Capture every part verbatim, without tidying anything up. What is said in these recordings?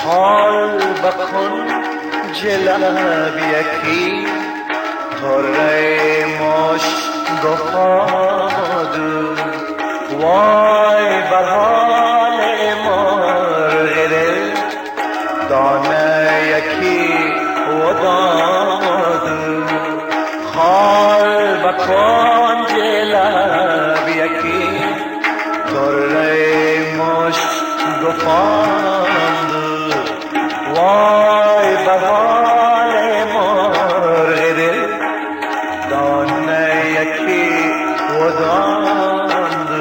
حال بکن جلب یکی طره مش گفادو وای بر حال مرغ دل دانه یکی و دادو حال بکن جلب یکی طره مش گفادو وای بر حال مرغ دل دانه یکی و دادو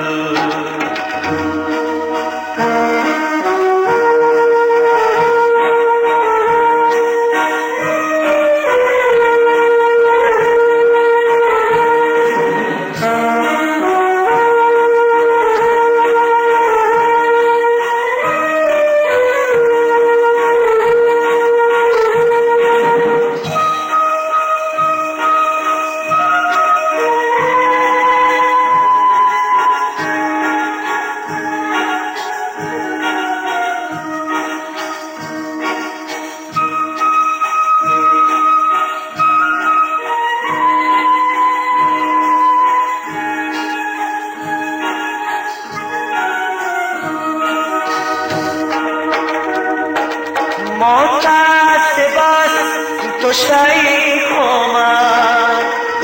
متاسف است تو شیخ من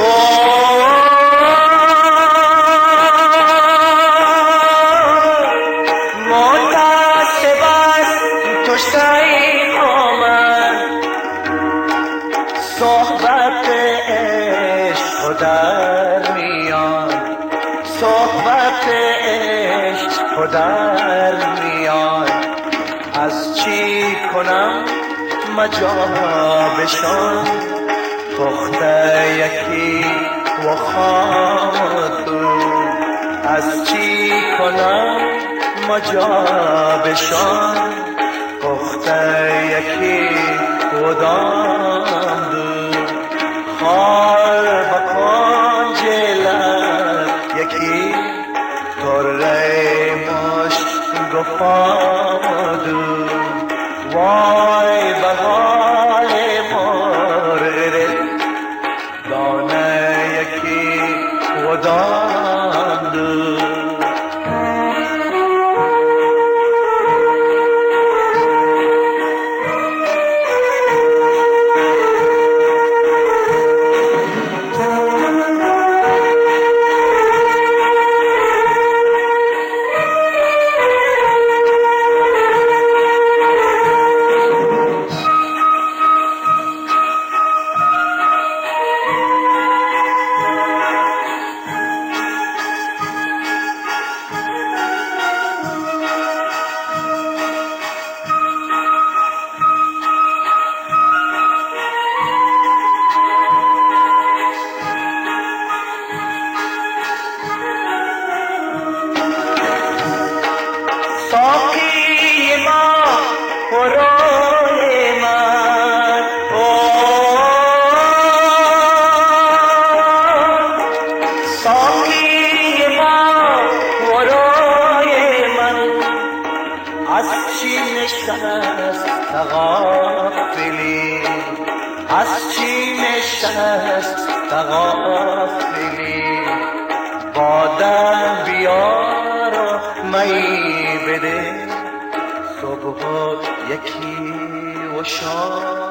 متاسف است تو شیخ من صحبت عشق در میان صحبت عشق در میان از چی کنم مجابشان پخته یکی و خاتون از چی کنم مجابشان پخته یکی و داندو خال بکن جلب یکی طره مش گفادو وای بر حال مرغ دل دانه یکی و داندو ساقی ما برای من ساقی ما برای من از چی نشست غافلی از چی نشست غافلی بادم بیار و می بده صبح یکی و شام